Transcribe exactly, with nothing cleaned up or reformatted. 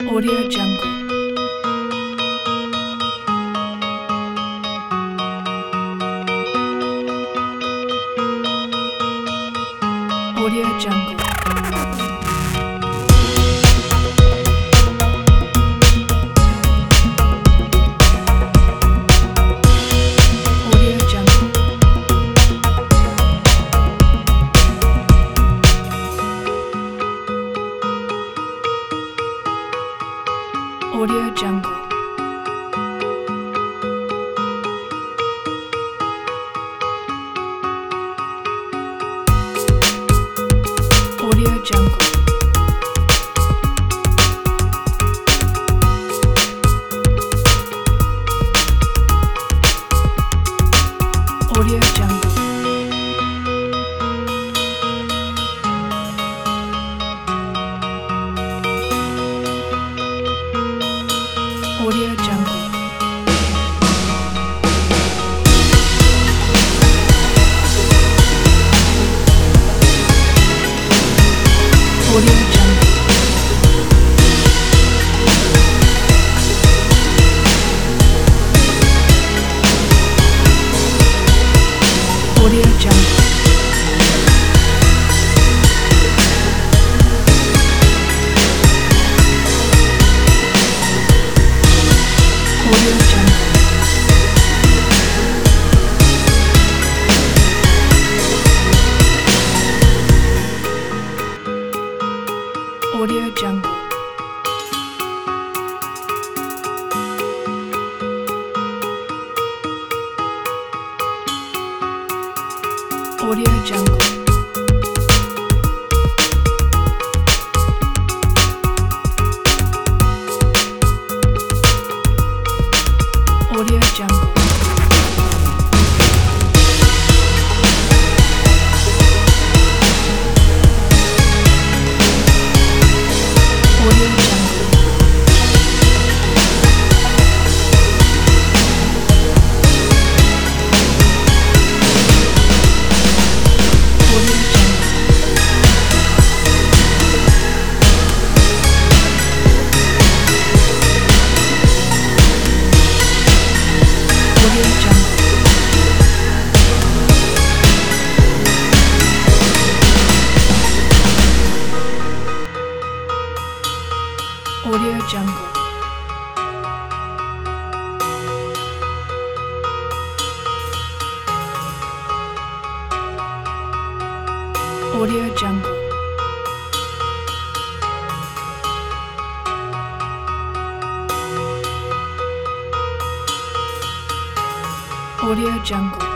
Audio Jungle. Audio Jungle. Audio Jungle. Audio Jungle. Audio Jungle. Audio Jungle. Audio Jungle. Audio Jungle. Audio Jungle. Audio Jungle. Audio Jungle. Audio Jungle. Audio Jungle. Audio Jungle. Audio Jungle. Audio Jungle. Audio Jungle. Audio Jungle. Audio Jungle.